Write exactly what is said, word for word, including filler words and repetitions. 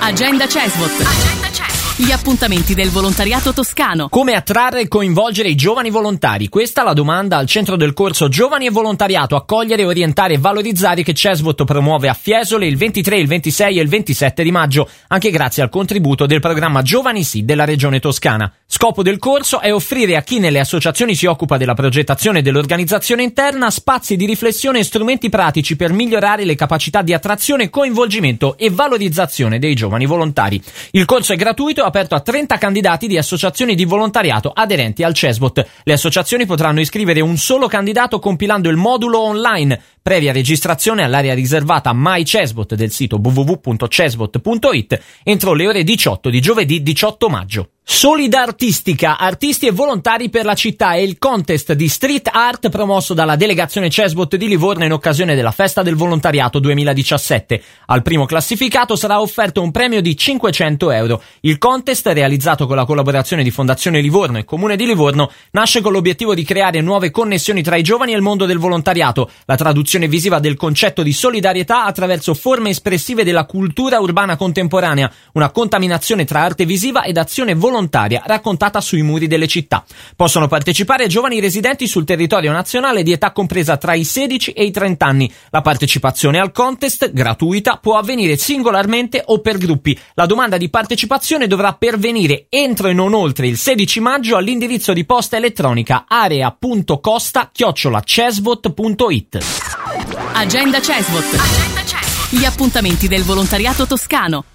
Agenda Cesvot. Agenda Cesvot. Gli appuntamenti del volontariato toscano. Come attrarre e coinvolgere i giovani volontari? Questa è la domanda al centro del corso Giovani e Volontariato, accogliere, orientare e valorizzare che Cesvot promuove a Fiesole il ventitré, il ventisei e il ventisette di maggio, anche grazie al contributo del programma Giovani Sì della Regione Toscana. Scopo del corso è offrire a chi nelle associazioni si occupa della progettazione e dell'organizzazione interna spazi di riflessione e strumenti pratici per migliorare le capacità di attrazione, coinvolgimento e valorizzazione dei giovani volontari. Il corso è gratuito, aperto a trenta candidati di associazioni di volontariato aderenti al Cesvot. Le associazioni potranno iscrivere un solo candidato compilando il modulo online, previa registrazione all'area riservata My Cesvot del sito w w w punto cesvot punto i t entro le ore diciotto di giovedì diciotto maggio. Solidartistica, artisti e volontari per la città è il contest di street art promosso dalla delegazione Cesvot di Livorno in occasione della Festa del Volontariato duemiladiciassette. Al primo classificato sarà offerto un premio di cinquecento euro. Il contest, realizzato con la collaborazione di Fondazione Livorno e Comune di Livorno, nasce con l'obiettivo di creare nuove connessioni tra i giovani e il mondo del volontariato, la traduzione visiva del concetto di solidarietà attraverso forme espressive della cultura urbana contemporanea, una contaminazione tra arte visiva ed azione volontaria volontaria raccontata sui muri delle città. Possono partecipare giovani residenti sul territorio nazionale di età compresa tra i sedici e i trenta anni. La partecipazione al contest, gratuita, può avvenire singolarmente o per gruppi. La domanda di partecipazione dovrà pervenire entro e non oltre il sedici maggio all'indirizzo di posta elettronica area punto costa chiocciola cesvot punto i t. Agenda Cesvot. Agenda Cesvot. Gli appuntamenti del volontariato toscano.